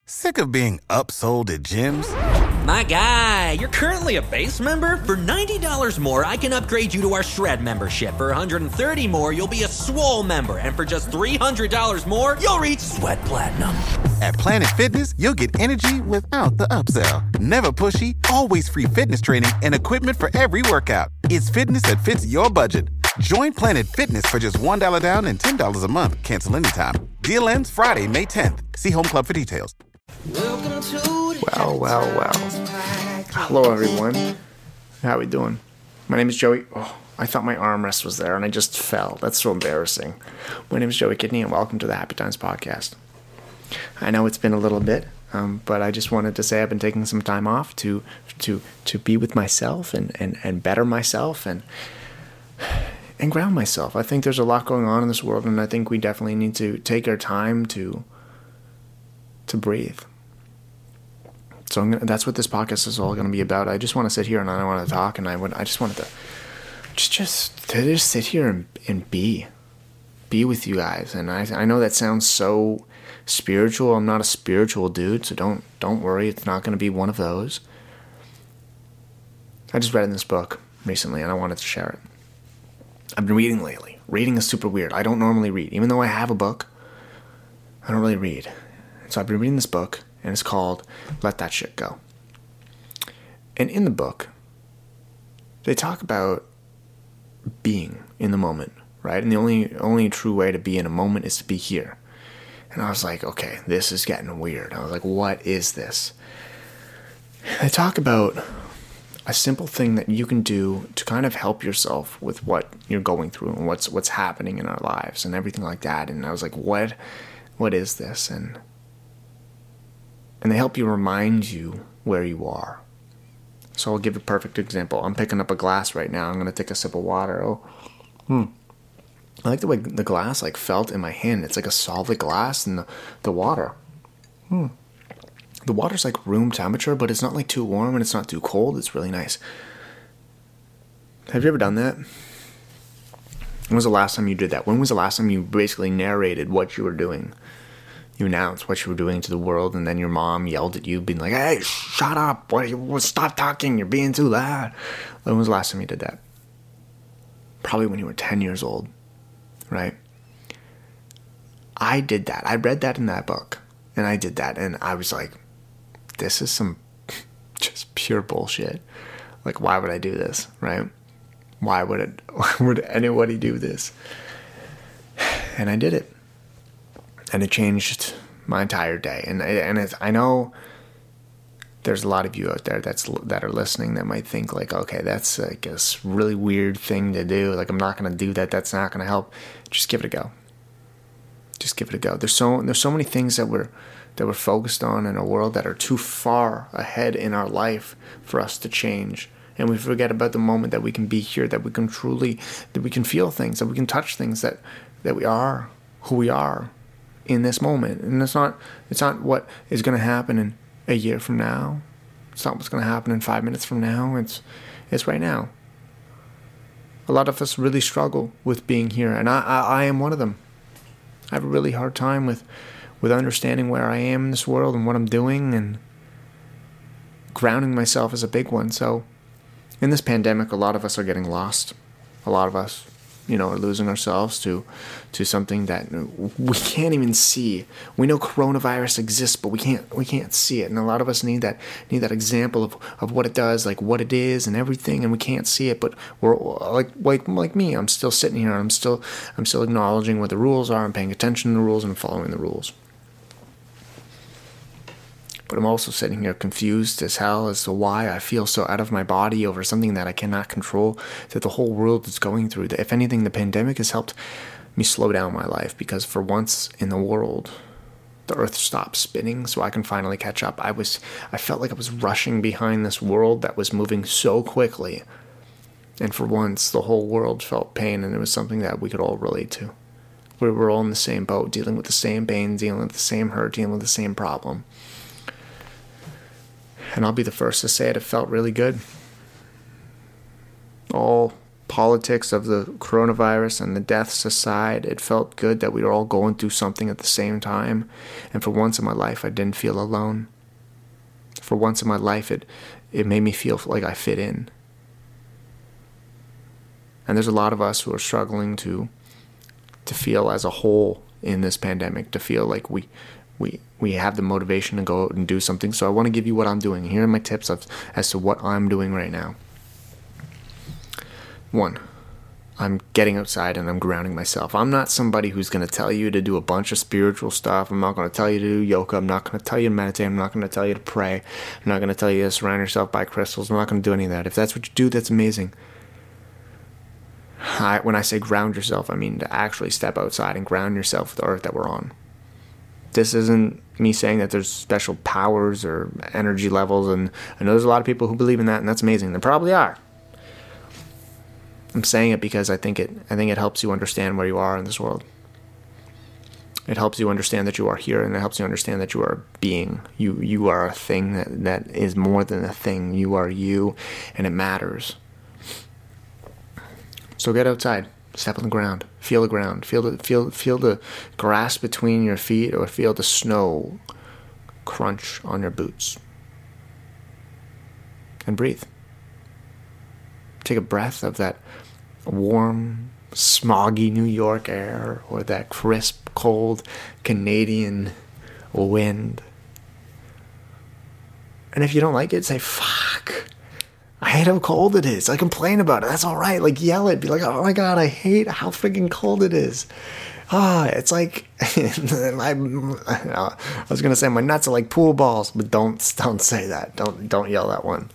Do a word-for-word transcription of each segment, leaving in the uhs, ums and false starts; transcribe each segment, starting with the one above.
Sick of being upsold at gyms? My guy, you're currently a base member? For ninety dollars more, I can upgrade you to our Shred membership. For one hundred thirty dollars more, you'll be a Swole member. And for just three hundred dollars more, you'll reach Sweat Platinum. At Planet Fitness, you'll get energy without the upsell. Never pushy, always free fitness training and equipment for every workout. It's fitness that fits your budget. Join Planet Fitness for just one dollar down and ten dollars a month. Cancel anytime. Deal ends Friday, May tenth. See Home Club for details. Well, well, well. Hello, everyone. How we doing? My name is Joey. Oh, I thought my armrest was there, and I just fell. That's so embarrassing. My name is Joey Kidney, and welcome to the Happy Times Podcast. I know it's been a little bit, um, but I just wanted to say I've been taking some time off to to to be with myself and, and, and better myself and and ground myself. I think there's a lot going on in this world, and I think we definitely need to take our time to to breathe. So I'm gonna, that's what this podcast is all going to be about. I just want to sit here and I don't want to talk, and I would, I just wanted to just just to just sit here and, and be be with you guys. And I I know that sounds so spiritual. I'm not a spiritual dude, so don't don't worry. It's not going to be one of those. I just read in this book recently, and I wanted to share it. I've been reading lately. Reading is super weird. I don't normally read, even though I have a book. I don't really read. So I've been reading this book, and it's called Let That Shit Go. And in the book, they talk about being in the moment, right? And the only only true way to be in a moment is to be here. And I was like, okay, this is getting weird. I was like, what is this? They talk about a simple thing that you can do to kind of help yourself with what you're going through and what's what's happening in our lives and everything like that. And I was like, what what is this? And And they help you remind you where you are. So I'll give a perfect example. I'm picking up a glass right now. I'm going to take a sip of water. Oh, hmm. I like the way the glass like felt in my hand. It's like a solid glass, and the, the water. Hmm. The water's like room temperature, but it's not like too warm and it's not too cold. It's really nice. Have you ever done that? When was the last time you did that? When was the last time you basically narrated what you were doing? You announced what you were doing to the world, and then your mom yelled at you, being like, hey, shut up, what, you, stop talking, you're being too loud. When was the last time you did that? Probably when you were ten years old, right? I did that. I read that in that book, and I did that, and I was like, this is some just pure bullshit. Like, why would I do this, right? Why would it? Why would anybody do this? And I did it. And it changed my entire day. And and it's, I know there's a lot of you out there that's that are listening that might think like, okay, that's like a really weird thing to do. Like, I'm not going to do that. That's not going to help. Just give it a go. Just give it a go. There's so there's so many things that we're that we're focused on in a world that are too far ahead in our life for us to change. And we forget about the moment that we can be here, that we can truly, that we can feel things, that we can touch things, that that we are who we are in this moment. And it's not it's not what is going to happen in a year from now. It's not what's going to happen in five minutes from now. It's it's right now. A lot of us really struggle with being here, and I, I, I am one of them. I have a really hard time with, with understanding where I am in this world and what I'm doing, and grounding myself is a big one. So in this pandemic, a lot of us are getting lost. A lot of us, you know, are losing ourselves to to something that we can't even see. We know coronavirus exists, but we can't we can't see it. And a lot of us need that need that example of, of what it does, like what it is and everything, and we can't see it. But we're like like like me, I'm still sitting here and I'm still I'm still acknowledging what the rules are. I'm paying attention to the rules and following the rules. But I'm also sitting here confused as hell as to why I feel so out of my body over something that I cannot control, that the whole world is going through. That if anything, the pandemic has helped me slow down my life, because for once in the world, the earth stopped spinning so I can finally catch up. I was, I felt like I was rushing behind this world that was moving so quickly. And for once, the whole world felt pain, and it was something that we could all relate to. We were all in the same boat, dealing with the same pain, dealing with the same hurt, dealing with the same problem. And I'll be the first to say it, it felt really good. All politics of the coronavirus and the deaths aside, it felt good that we were all going through something at the same time. And for once in my life, I didn't feel alone. For once in my life, it, it made me feel like I fit in. And there's a lot of us who are struggling to to feel as a whole in this pandemic, to feel like we we we have the motivation to go out and do something. So I want to give you what I'm doing. Here are my tips of, as to what I'm doing right now. One, I'm getting outside and I'm grounding myself. I'm not somebody who's going to tell you to do a bunch of spiritual stuff. I'm not going to tell you to do yoga. I'm not going to tell you to meditate. I'm not going to tell you to pray. I'm not going to tell you to surround yourself by crystals. I'm not going to do any of that. If that's what you do, that's amazing. I, when I say ground yourself, I mean to actually step outside and ground yourself with the earth that we're on. This isn't me saying that there's special powers or energy levels, and I know there's a lot of people who believe in that, and that's amazing. There probably are. I'm saying it because I think it I think it helps you understand where you are in this world. It helps you understand that you are here, and it helps you understand that you are a being. You you are a thing that, that is more than a thing. You are you, and it matters. So get outside, step on the ground, feel the ground, feel the feel feel the grass between your feet, or feel the snow crunch on your boots. And breathe. Take a breath of that warm, smoggy New York air, or that crisp, cold Canadian wind. And if you don't like it, say, fuck. I hate how cold it is. I complain about it. That's all right. Like, yell it. Be like, oh my God, I hate how freaking cold it is. Ah, it's like, I, I was going to say my nuts are like pool balls, but don't, don't say that. Don't, don't yell that one.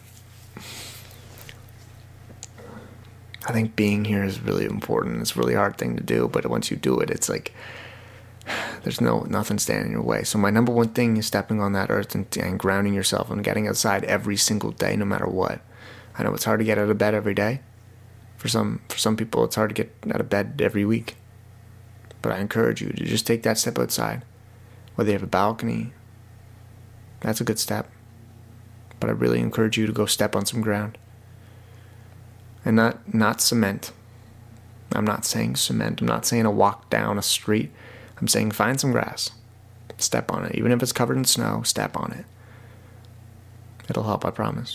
I think being here is really important. It's a really hard thing to do, but once you do it, it's like there's no nothing standing in your way. So my number one thing is stepping on that earth and, and grounding yourself and getting outside every single day, no matter what. I know it's hard to get out of bed every day. For some for some people, it's hard to get out of bed every week. But I encourage you to just take that step outside. Whether you have a balcony, that's a good step. But I really encourage you to go step on some ground. And not, not cement. I'm not saying cement. I'm not saying a walk down a street. I'm saying find some grass. Step on it. Even if it's covered in snow, step on it. It'll help, I promise.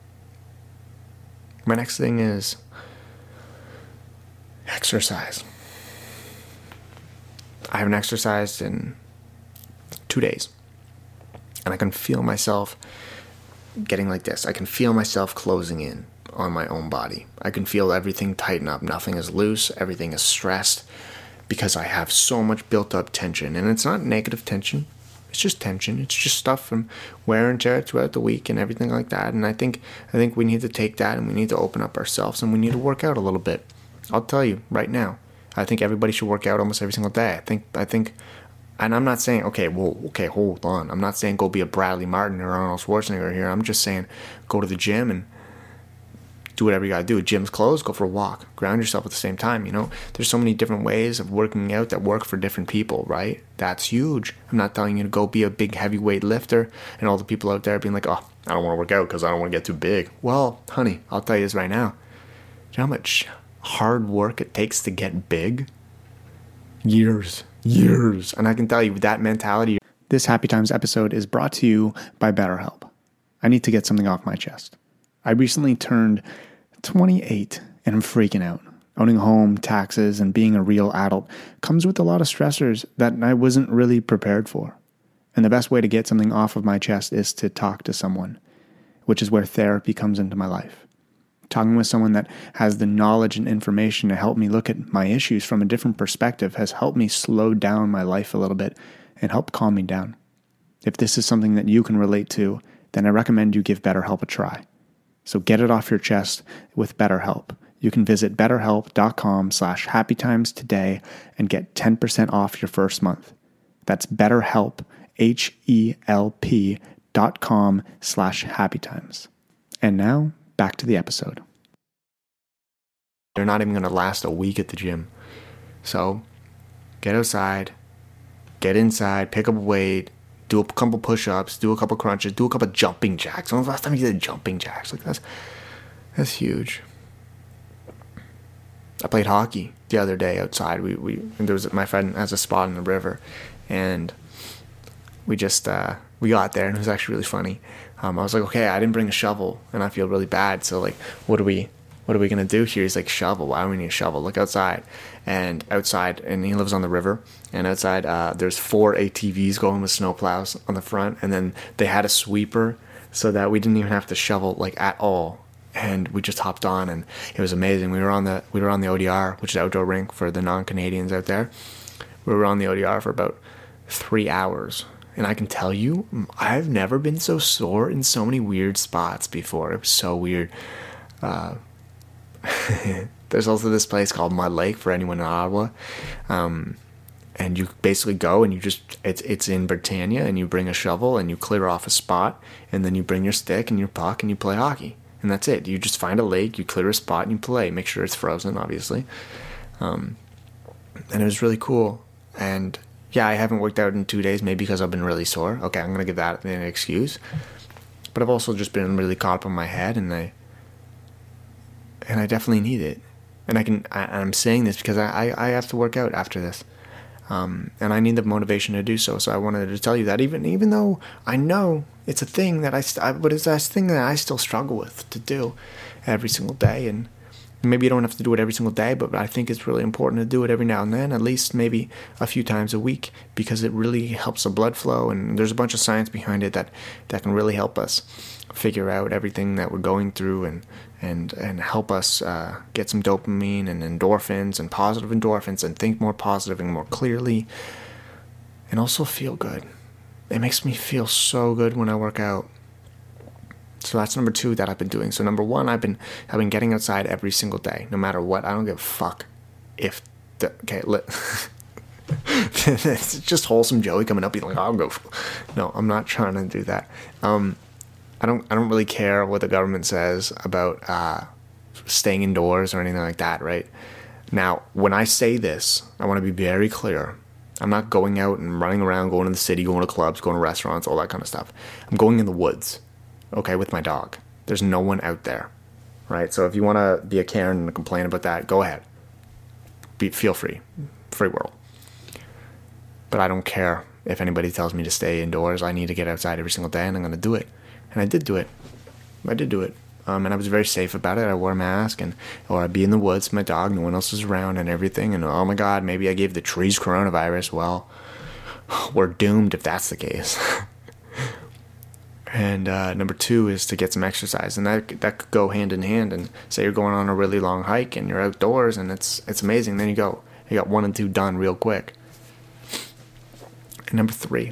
My next thing is exercise. I haven't exercised in two days. And I can feel myself getting like this. I can feel myself closing in on my own body. I can feel everything tighten up. Nothing is loose. Everything is stressed because I have so much built up tension. And it's not negative tension. It's just tension. It's just stuff from wear and tear throughout the week and everything like that. And I think I think we need to take that and we need to open up ourselves and we need to work out a little bit. I'll tell you right now. I think everybody should work out almost every single day. I think I think and I'm not saying, okay, well, okay, hold on. I'm not saying go be a Bradley Martin or Arnold Schwarzenegger here. I'm just saying go to the gym and do whatever you gotta do. Gym's closed, go for a walk. Ground yourself at the same time, you know? There's so many different ways of working out that work for different people, right? That's huge. I'm not telling you to go be a big heavyweight lifter and all the people out there being like, oh, I don't want to work out because I don't want to get too big. Well, honey, I'll tell you this right now. Do you know how much hard work it takes to get big? Years. Years. And I can tell you, with that mentality... This Happy Times episode is brought to you by BetterHelp. I need to get something off my chest. I recently turned twenty-eight and I'm freaking out. Owning a home, taxes, and being a real adult comes with a lot of stressors that I wasn't really prepared for. And the best way to get something off of my chest is to talk to someone, which is where therapy comes into my life. Talking with someone that has the knowledge and information to help me look at my issues from a different perspective has helped me slow down my life a little bit and help calm me down. If this is something that you can relate to, then I recommend you give BetterHelp a try. So get it off your chest with BetterHelp. You can visit betterhelp.com slash happytimes today and get ten percent off your first month. That's BetterHelp, H-E-L-P dot com slash happytimes. And now, back to the episode. They're not even going to last a week at the gym. So, get outside, get inside, pick up a weight, do a couple push-ups, do a couple crunches, do a couple jumping jacks. When was the last time you did jumping jacks? Like that's that's huge. I played hockey the other day outside. We we there was my friend has a spot in the river, and we just uh, we got there, and it was actually really funny. Um, I was like, okay, I didn't bring a shovel, and I feel really bad. So like, what are we what are we gonna do here? He's like, shovel. Why do we need a shovel? Look outside, and outside, and he lives on the river, and outside uh, there's four A T Vs going with snowplows on the front, and then they had a sweeper so that we didn't even have to shovel like at all. And we just hopped on, and it was amazing. We were on the we were on the O D R, which is outdoor rink for the non-Canadians out there. We were on the O D R for about three hours, and I can tell you, I've never been so sore in so many weird spots before. It was so weird. Uh, there's also this place called Mud Lake for anyone in Ottawa, um, and you basically go and you just it's it's in Britannia, and you bring a shovel and you clear off a spot, and then you bring your stick and your puck and you play hockey. And that's it. You just find a lake, you clear a spot, and you play. Make sure it's frozen, obviously. Um, and it was really cool. And yeah, I haven't worked out in two days, maybe because I've been really sore. Okay, I'm going to give that an excuse. But I've also just been really caught up in my head, and I and I definitely need it. And I can. I, I'm saying this because I, I, I have to work out after this. Um, and I need the motivation to do so. So I wanted to tell you that even even though I know it's a thing that I, st- but it's a thing that I still struggle with to do every single day. And maybe you don't have to do it every single day, but I think it's really important to do it every now and then, at least maybe a few times a week, because it really helps the blood flow. And there's a bunch of science behind it that, that can really help us figure out everything that we're going through, and and and help us uh, get some dopamine and endorphins and positive endorphins, and think more positive and more clearly, and also feel good. It makes me feel so good when I work out. So that's number two that I've been doing. So number one, I've been I've been getting outside every single day, no matter what. I don't give a fuck if the okay. Let, it's just wholesome Joey coming up, being like, "I'll go." No, I'm not trying to do that. Um, I don't I don't really care what the government says about uh, staying indoors or anything like that, right? Now, when I say this, I want to be very clear. I'm not going out and running around, going to the city, going to clubs, going to restaurants, all that kind of stuff. I'm going in the woods, okay, with my dog. There's no one out there, right? So if you want to be a Karen and complain about that, go ahead. Be, feel free. Free world. But I don't care if anybody tells me to stay indoors. I need to get outside every single day, and I'm going to do it. And I did do it. I did do it. Um, and I was very safe about it. I wore a mask, and or I'd be in the woods with my dog. No one else was around and everything. And oh my God, maybe I gave the trees coronavirus. Well, we're doomed if that's the case. And uh, number two is to get some exercise, and that that could go hand in hand. And say you're going on a really long hike and you're outdoors, and it's it's amazing. Then you go, you got one and two done real quick. And number three.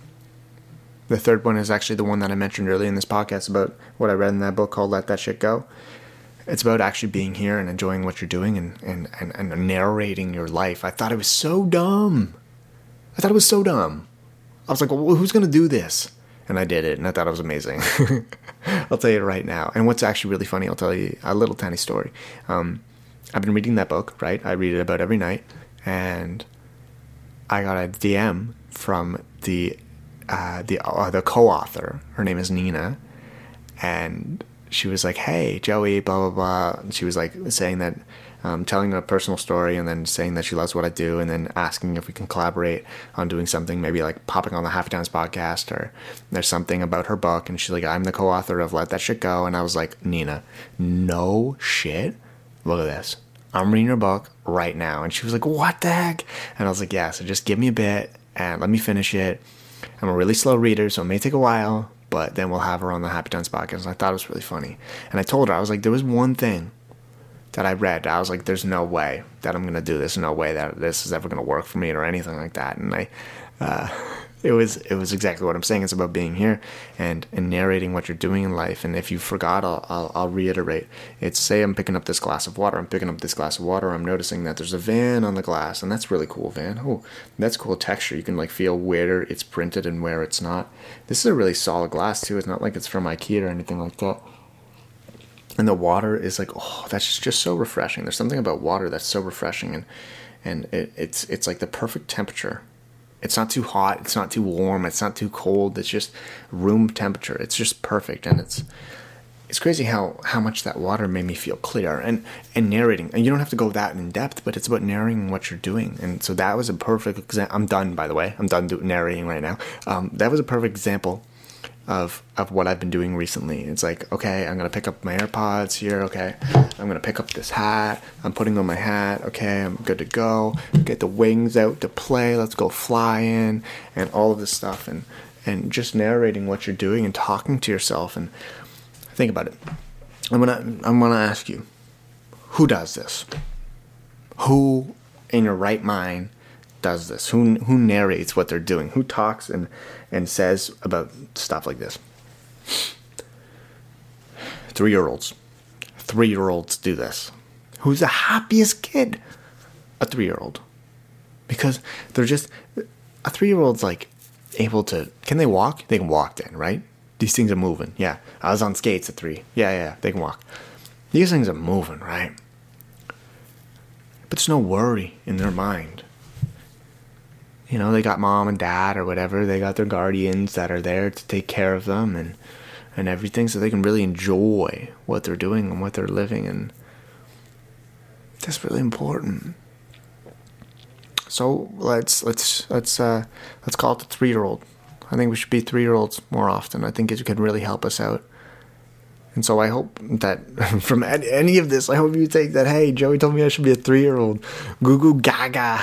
The third one is actually the one that I mentioned earlier in this podcast about what I read in that book called Let That Shit Go. It's about actually being here and enjoying what you're doing, and, and, and, and narrating your life. I thought it was so dumb. I thought it was so dumb. I was like, well, who's going to do this? And I did it, and I thought it was amazing. I'll tell you right now. And what's actually really funny, I'll tell you a little tiny story. Um, I've been reading that book, right? I read it about every night. And I got a D M from the... Uh, the uh, the co-author. Her name is Nina, and she was like, "Hey, Joey, blah blah blah." And she was like saying that, um, telling a personal story, and then saying that she loves what I do, and then asking if we can collaborate on doing something, maybe like popping on the Happy Times podcast, or there's something about her book. And she's like, "I'm the co-author of Let That Shit Go," and I was like, "Nina, no shit. Look at this. I'm reading her book right now." And she was like, "What the heck?" And I was like, "Yeah. So just give me a bit and let me finish it. I'm a really slow reader, so it may take a while, but then we'll have her on the Happy Times podcast." And I thought it was really funny. And I told her, I was like, there was one thing that I read. I was like, there's no way that I'm going to do this. No way that this is ever going to work for me or anything like that. And I, uh, it was it was exactly what I'm saying. It's about being here and, and narrating what you're doing in life. And if you forgot, I'll, I'll I'll reiterate. It's, say I'm picking up this glass of water. I'm picking up this glass of water. I'm noticing that there's a van on the glass, and that's really cool, van. Oh, that's cool texture. You can like feel where it's printed and where it's not. This is a really solid glass too. It's not like it's from IKEA or anything like that. And the water is like, oh, that's just, just so refreshing. There's something about water that's so refreshing, and and it, it's it's like the perfect temperature. It's not too hot, it's not too warm, it's not too cold, it's just room temperature. It's just perfect, and it's it's crazy how, how much that water made me feel clear. And, and narrating, and you don't have to go that in depth, but it's about narrating what you're doing. And so that was a perfect example. I'm done, by the way. I'm done do- narrating right now. Um, that was a perfect example of of what I've been doing recently. It's like, okay, I'm going to pick up my AirPods here. Okay, I'm going to pick up this hat. I'm putting on my hat. Okay, I'm good to go. Get the wings out to play. Let's go fly in, and all of this stuff. And, and just narrating what you're doing and talking to yourself. And think about it. I'm gonna I'm gonna ask you, who does this? Who in your right mind does this? Who who narrates what they're doing? Who talks and and says about stuff like this? Three-year-olds. Three-year-olds do this. Who's the happiest kid? A three-year-old. Because they're just a three-year-old's like able to. Can they walk? They can walk then, right? These things are moving. Yeah. I was on skates at three. Yeah, yeah, they can walk. These things are moving, right? But there's no worry in their mind. You know, they got mom and dad or whatever. They got their guardians that are there to take care of them and, and everything, so they can really enjoy what they're doing and what they're living. And that's really important. So let's let's let's uh, let's call it the three-year-old. I think we should be three-year-olds more often. I think it could really help us out. And so I hope that from any of this, I hope you take that, hey, Joey told me I should be a three-year-old. Goo goo gaga.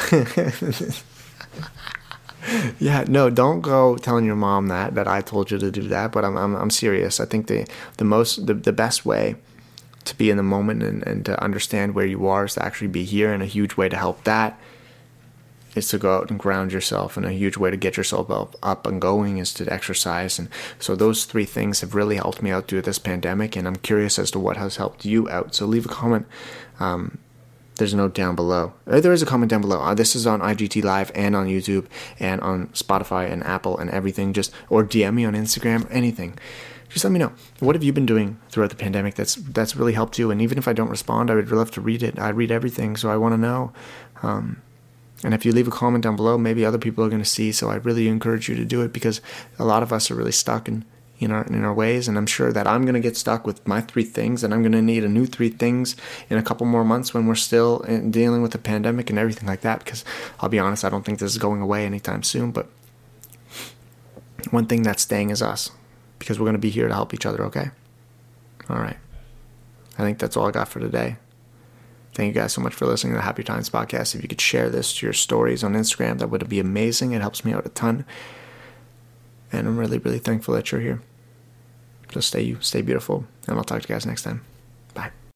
Yeah, no, don't go telling your mom that, that I told you to do that. But I'm I'm, I'm serious. I think the, the most, the, the best way to be in the moment and, and to understand where you are is to actually be here. And a huge way to help that is to go out and ground yourself, and a huge way to get yourself up, up and going is to exercise. And so those three things have really helped me out through this pandemic, and I'm curious as to what has helped you out. So leave a comment. Um, there's a note down below. Uh, there is a comment down below. Uh, this is on I G T Live and on YouTube and on Spotify and Apple and everything. Just or D M me on Instagram, anything. Just let me know. What have you been doing throughout the pandemic that's that's really helped you? And even if I don't respond, I would love to read it. I read everything, so I want to know. Um, And if you leave a comment down below, maybe other people are going to see. So I really encourage you to do it, because a lot of us are really stuck in, in our in our ways. And I'm sure that I'm going to get stuck with my three things, and I'm going to need a new three things in a couple more months when we're still in, dealing with the pandemic and everything like that. Because I'll be honest, I don't think this is going away anytime soon. But one thing that's staying is us, because we're going to be here to help each other, okay? All right. I think that's all I got for today. Thank you guys so much for listening to the Happy Times podcast. If you could share this to your stories on Instagram, that would be amazing. It helps me out a ton. And I'm really, really thankful that you're here. Just stay you, stay beautiful. And I'll talk to you guys next time.